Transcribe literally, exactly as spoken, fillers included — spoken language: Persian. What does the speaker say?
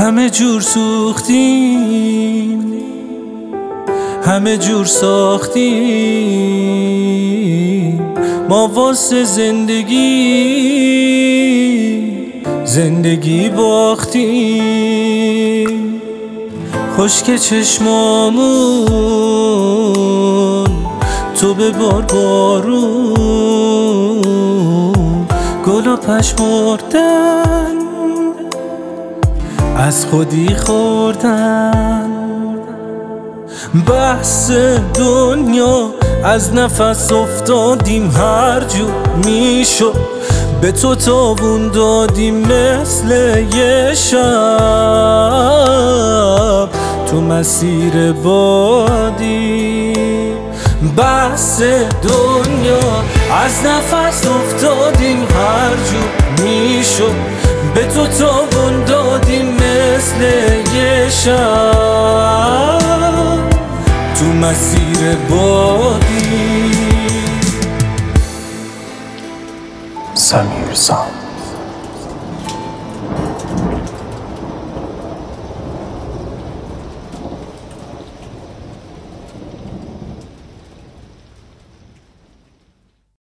همه جور سوختیم، همه جور ساختیم ما واسه زندگی، زندگی باختیم. خشک چشمامون تو به بار بارون، گل و پژمردن از خودی خوردن. بحث دنیا از نفس افتادیم، هر جور میشد به تو تابون دادیم مثل یه شب تو مسیر بادی. بحث دنیا از نفس افتادیم، هر جور میشد به تو تابون دادیم مثل یه شب تو مسیر بادی. سمیر سام